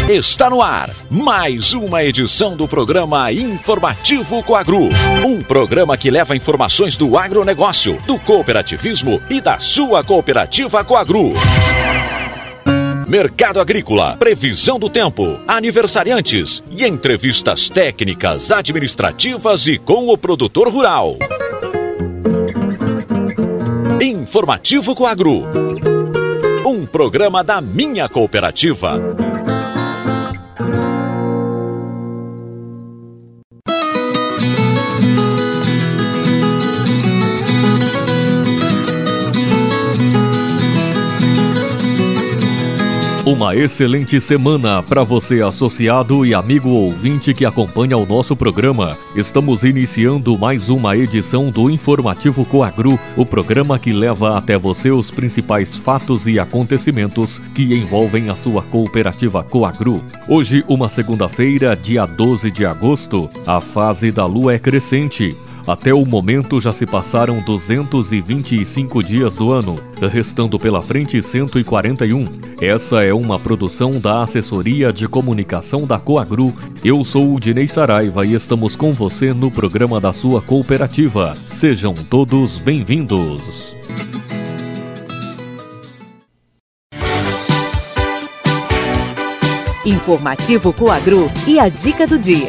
Está no ar mais uma edição do programa Informativo Coagru. Um programa que leva informações do agronegócio, do cooperativismo e da sua cooperativa Coagru. Mercado agrícola, previsão do tempo, aniversariantes e entrevistas técnicas, administrativas e com o produtor rural. Informativo Coagru. Um programa da minha cooperativa. Uma excelente semana para você, associado e amigo ouvinte que acompanha o nosso programa. Estamos iniciando mais uma edição do Informativo Coagru, o programa que leva até você os principais fatos e acontecimentos que envolvem a sua cooperativa Coagru. Hoje, uma segunda-feira, dia 12 de agosto, a fase da lua é crescente. Até o momento já se passaram 225 dias do ano, restando pela frente 141. Essa é uma produção da Assessoria de Comunicação da Coagru. Eu sou o Dinei Saraiva e estamos com você no programa da sua cooperativa. Sejam todos bem-vindos. Informativo Coagru e a dica do dia.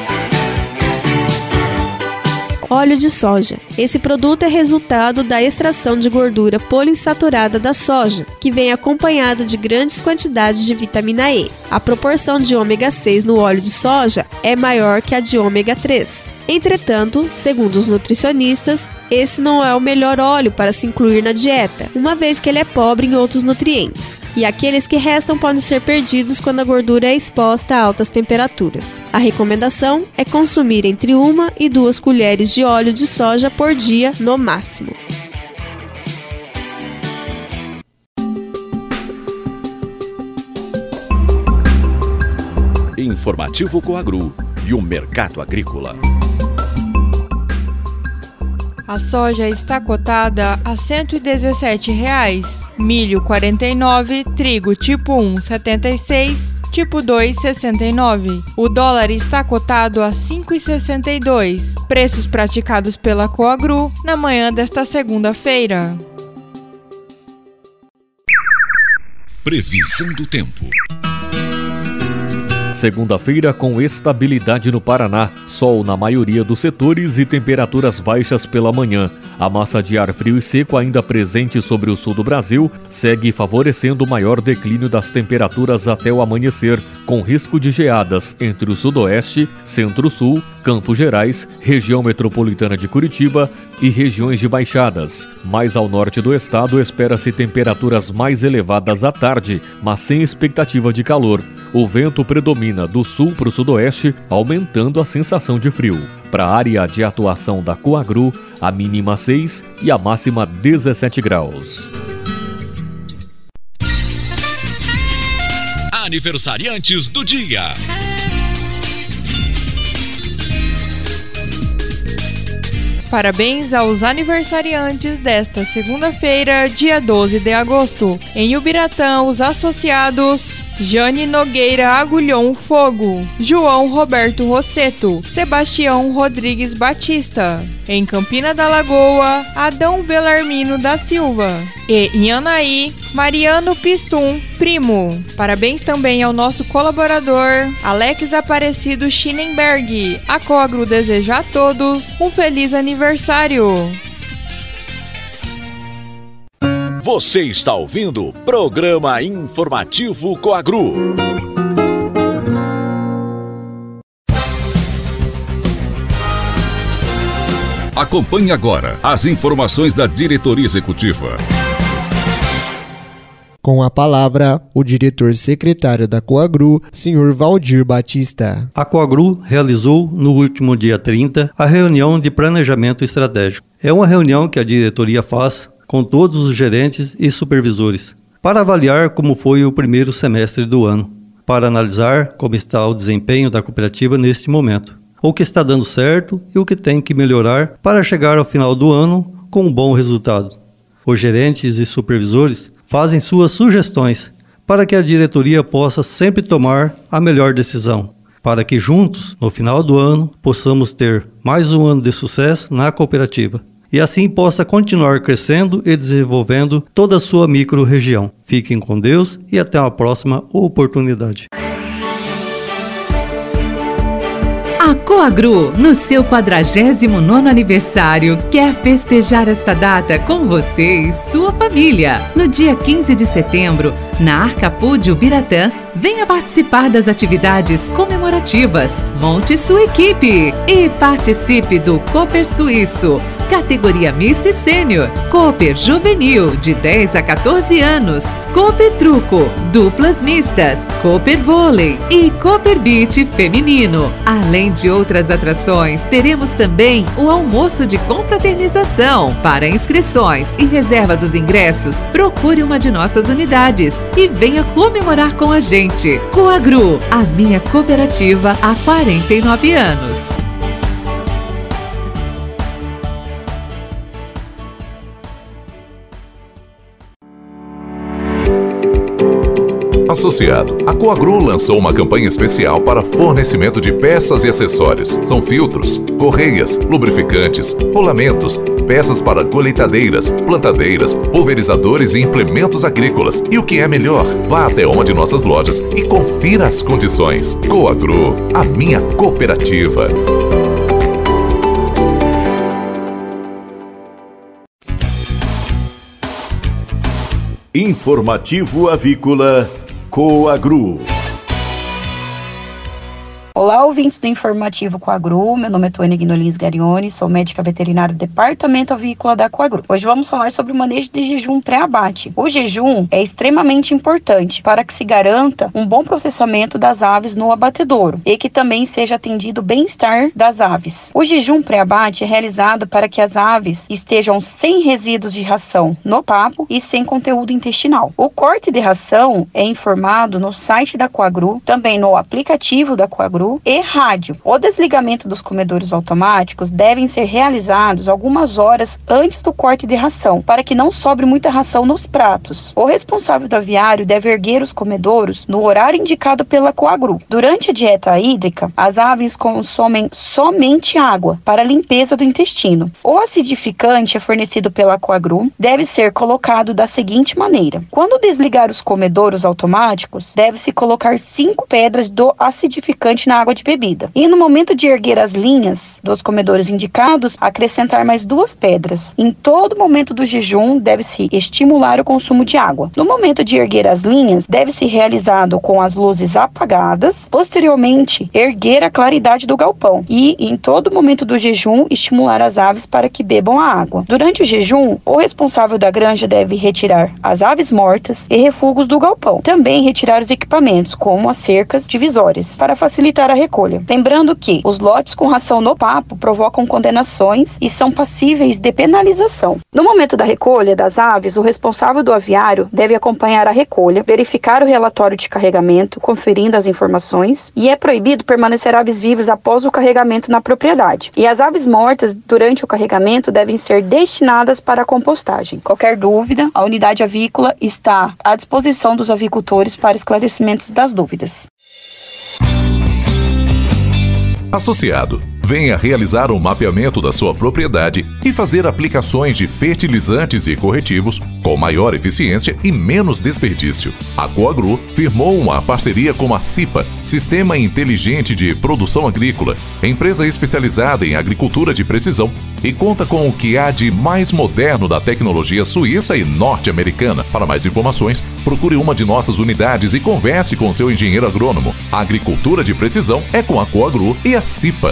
Óleo de soja. Esse produto é resultado da extração de gordura poliinsaturada da soja, que vem acompanhada de grandes quantidades de vitamina E. A proporção de ômega 6 no óleo de soja é maior que a de ômega 3. Entretanto, segundo os nutricionistas, esse não é o melhor óleo para se incluir na dieta, uma vez que ele é pobre em outros nutrientes. E aqueles que restam podem ser perdidos quando a gordura é exposta a altas temperaturas. A recomendação é consumir entre 1 e 2 colheres de óleo de soja por dia no máximo. Informativo Coagru e o mercado agrícola. A soja está cotada a R$ 117,00, milho 49, trigo tipo 1 76, tipo 2 69. O dólar está cotado a 5,62. Preços praticados pela Coagru na manhã desta segunda-feira. Previsão do tempo. Segunda-feira com estabilidade no Paraná, sol na maioria dos setores e temperaturas baixas pela manhã. A massa de ar frio e seco ainda presente sobre o sul do Brasil segue favorecendo o maior declínio das temperaturas até o amanhecer, com risco de geadas entre o sudoeste, centro-sul, Campos Gerais, região metropolitana de Curitiba e regiões de baixadas. Mais ao norte do estado espera-se temperaturas mais elevadas à tarde, mas sem expectativa de calor. O vento predomina do sul para o sudoeste, aumentando a sensação de frio. Para a área de atuação da Coagru, a mínima 6 e a máxima 17 graus. Aniversariantes do dia. Parabéns aos aniversariantes desta segunda-feira, dia 12 de agosto. Em Ubiratã, os associados Jane Nogueira Agulhon Fogo, João Roberto Rosseto, Sebastião Rodrigues Batista. Em Campina da Lagoa, Adão Belarmino da Silva. E em Anaí, Mariano Pistum Primo. Parabéns também ao nosso colaborador Alex Aparecido Schinenberg. A Coagru deseja a todos um feliz aniversário. Você está ouvindo o programa Informativo Coagru. Acompanhe agora as informações da diretoria executiva. Com a palavra, o diretor-secretário da Coagru, Sr. Valdir Batista. A Coagru realizou, no último dia 30, a reunião de planejamento estratégico. É uma reunião que a diretoria faz com todos os gerentes e supervisores, para avaliar como foi o primeiro semestre do ano, para analisar como está o desempenho da cooperativa neste momento, o que está dando certo e o que tem que melhorar para chegar ao final do ano com um bom resultado. Os gerentes e supervisores fazem suas sugestões para que a diretoria possa sempre tomar a melhor decisão, para que juntos, no final do ano, possamos ter mais um ano de sucesso na cooperativa e assim possa continuar crescendo e desenvolvendo toda a sua micro-região. Fiquem com Deus e até a próxima oportunidade. A Coagru, no seu 49º aniversário, quer festejar esta data com você e sua família. No dia 15 de setembro, na Arcapu de Ubiratã, venha participar das atividades comemorativas. Monte sua equipe e participe do Cooper Suíço, categoria mista e sênior, Cooper Juvenil, de 10 a 14 anos, Cooper Truco, duplas mistas, Cooper Vôlei e Cooper Beach feminino. Além de outras atrações, teremos também o almoço de confraternização. Para inscrições e reserva dos ingressos, procure uma de nossas unidades e venha comemorar com a gente. Coagru, a minha cooperativa há 49 anos. Associado, a Coagru lançou uma campanha especial para fornecimento de peças e acessórios. São filtros, correias, lubrificantes, rolamentos, peças para colheitadeiras, plantadeiras, pulverizadores e implementos agrícolas. E o que é melhor, vá até uma de nossas lojas e confira as condições. Coagru, a minha cooperativa. Informativo Avícola Coagru. Olá, ouvintes do Informativo Coagru, meu nome é Tônia Guinolins Garione, sou médica veterinária do Departamento Avícola da Coagru. Hoje vamos falar sobre o manejo de jejum pré-abate. O jejum é extremamente importante para que se garanta um bom processamento das aves no abatedouro e que também seja atendido o bem-estar das aves. O jejum pré-abate é realizado para que as aves estejam sem resíduos de ração no papo e sem conteúdo intestinal. O corte de ração é informado no site da Coagru, também no aplicativo da Coagru e rádio. O desligamento dos comedouros automáticos devem ser realizados algumas horas antes do corte de ração, para que não sobre muita ração nos pratos. O responsável do aviário deve erguer os comedouros no horário indicado pela Coagru. Durante a dieta hídrica, as aves consomem somente água para a limpeza do intestino. O acidificante é fornecido pela Coagru, deve ser colocado da seguinte maneira: quando desligar os comedouros automáticos, deve-se colocar 5 pedras do acidificante na água de bebida. E no momento de erguer as linhas dos comedores indicados, acrescentar mais 2 pedras. Em todo momento do jejum, deve-se estimular o consumo de água. No momento de erguer as linhas, deve-se realizado com as luzes apagadas. Posteriormente, erguer a claridade do galpão. E, em todo momento do jejum, estimular as aves para que bebam a água. Durante o jejum, o responsável da granja deve retirar as aves mortas e refugos do galpão. Também retirar os equipamentos, como as cercas divisórias, para facilitar a recolha. Lembrando que os lotes com ração no papo provocam condenações e são passíveis de penalização. No momento da recolha das aves, o responsável do aviário deve acompanhar a recolha, verificar o relatório de carregamento, conferindo as informações, e é proibido permanecer aves vivas após o carregamento na propriedade. E as aves mortas durante o carregamento devem ser destinadas para a compostagem. Qualquer dúvida, a unidade avícola está à disposição dos avicultores para esclarecimentos das dúvidas. Associado, venha realizar um mapeamento da sua propriedade e fazer aplicações de fertilizantes e corretivos com maior eficiência e menos desperdício. A Coagru firmou uma parceria com a CIPA, Sistema Inteligente de Produção Agrícola, empresa especializada em agricultura de precisão, e conta com o que há de mais moderno da tecnologia suíça e norte-americana. Para mais informações, procure uma de nossas unidades e converse com seu engenheiro agrônomo. A agricultura de precisão é com a Coagru e a CIPA.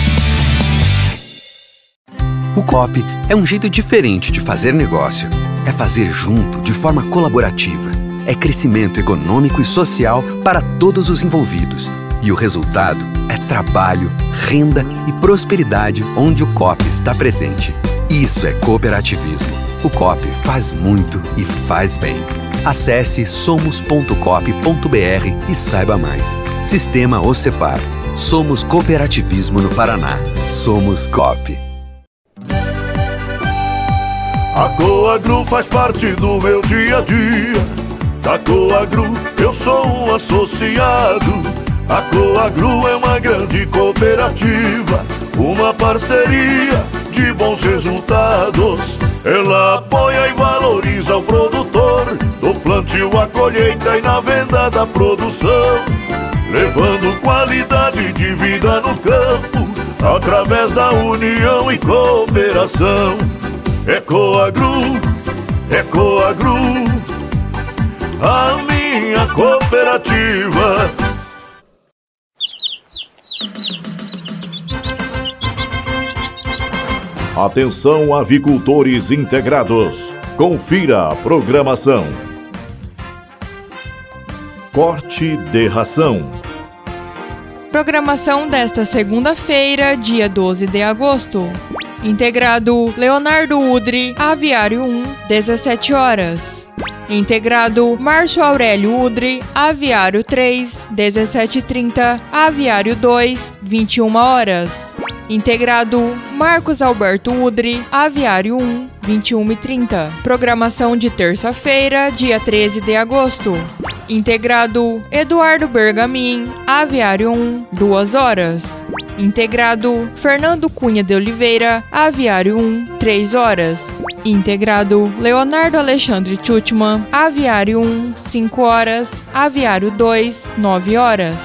O Coop é um jeito diferente de fazer negócio. É fazer junto, de forma colaborativa. É crescimento econômico e social para todos os envolvidos. E o resultado é trabalho, renda e prosperidade onde o Coop está presente. Isso é cooperativismo. O Coop faz muito e faz bem. Acesse somos.coop.br e saiba mais. Sistema Ocepar. Somos cooperativismo no Paraná. Somos Coop. A Coagru faz parte do meu dia a dia. da Coagru, eu sou um associado. A Coagru é uma grande cooperativa, uma parceria de bons resultados. Ela apoia e valoriza o produtor, do plantio à colheita e na venda da produção, levando qualidade de vida no campo, através da união e cooperação. É Coagru, a minha cooperativa. Atenção, avicultores integrados. Confira a programação. Corte de ração. Programação desta segunda-feira, dia 12 de agosto. Integrado Leonardo Udri, Aviário 1, 17 horas. Integrado Márcio Aurélio Udri, Aviário 3, 17h30, Aviário 2, 21 horas. Integrado Marcos Alberto Udri, Aviário 1, 21h30. Programação de terça-feira, dia 13 de agosto. Integrado Eduardo Bergamin, Aviário 1, 2 horas. Integrado Fernando Cunha de Oliveira, Aviário 1, 3 horas. Integrado Leonardo Alexandre Tchutman, Aviário 1, 5 horas. Aviário 2, 9 horas.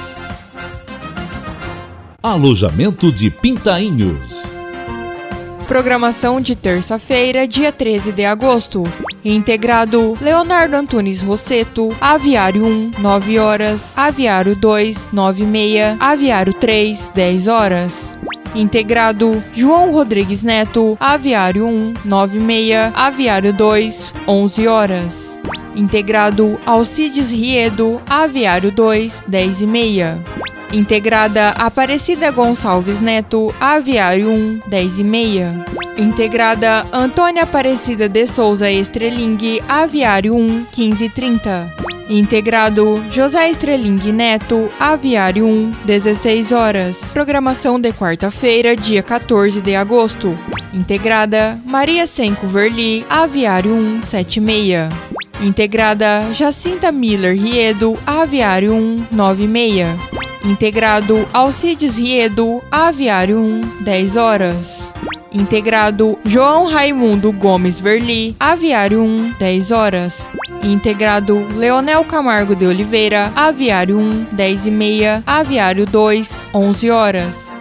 Alojamento de Pintainhos. Programação de terça-feira, dia 13 de agosto. Integrado Leonardo Antunes Rosseto, Aviário 1, 9 horas. Aviário 2, 9h30. Aviário 3, 10 horas. Integrado João Rodrigues Neto, Aviário 1, 9h30. Aviário 2, 11 horas. Integrado Alcides Riedo, Aviário 2, 10h30. Integrada Aparecida Gonçalves Neto, Aviário 1, 10h30. Integrada Antônia Aparecida de Souza Estreling, Aviário 1, 15h30. Integrado José Estreling Neto, Aviário 1, 16 horas. Programação de quarta-feira, dia 14 de agosto. Integrada Maria Senco Verli, Aviário 1, 7h30. Integrada Jacinta Miller Riedo, Aviário 1, 9h30. Integrado Alcides Riedo, Aviário 1, 10 horas. Integrado João Raimundo Gomes Verli, Aviário 1, 10 horas. Integrado Leonel Camargo de Oliveira, Aviário 1, 10h30. Aviário 2, 11 horas.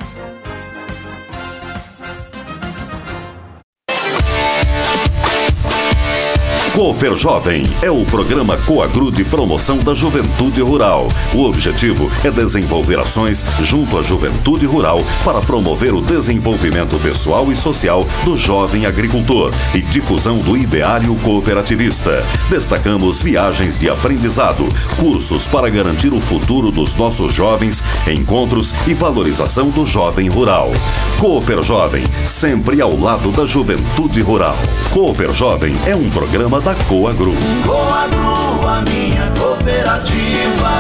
Cooper Jovem é o programa Coagru de promoção da juventude rural. O objetivo é desenvolver ações junto à juventude rural para promover o desenvolvimento pessoal e social do jovem agricultor e difusão do ideário cooperativista. Destacamos viagens de aprendizado, cursos para garantir o futuro dos nossos jovens, encontros e valorização do jovem rural. Cooper Jovem, sempre ao lado da juventude rural. Cooper Jovem é um programa da Coagru. Coagru, a minha cooperativa.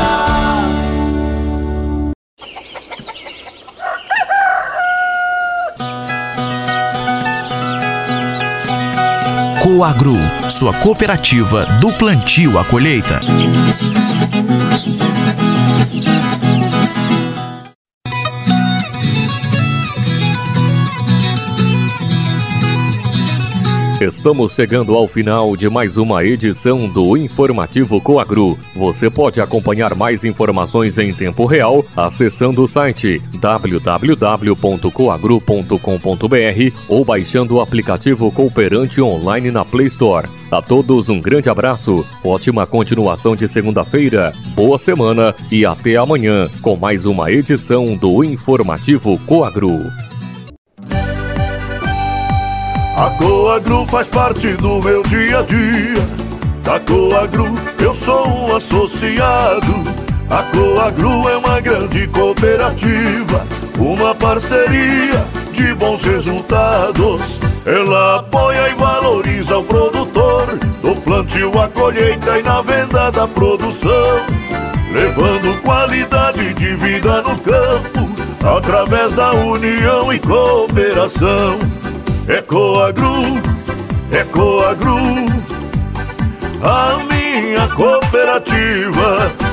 Coagru, sua cooperativa do plantio à colheita. Estamos chegando ao final de mais uma edição do Informativo Coagru. Você pode acompanhar mais informações em tempo real acessando o site www.coagru.com.br ou baixando o aplicativo Cooperante online na Play Store. A todos um grande abraço, ótima continuação de segunda-feira, boa semana e até amanhã com mais uma edição do Informativo Coagru. A Coagru faz parte do meu dia a dia. Da Coagru eu sou um associado. A Coagru é uma grande cooperativa, uma parceria de bons resultados. Ela apoia e valoriza o produtor, do plantio à colheita e na venda da produção, levando qualidade de vida no campo, através da união e cooperação. É Coagru, a minha minha cooperativa.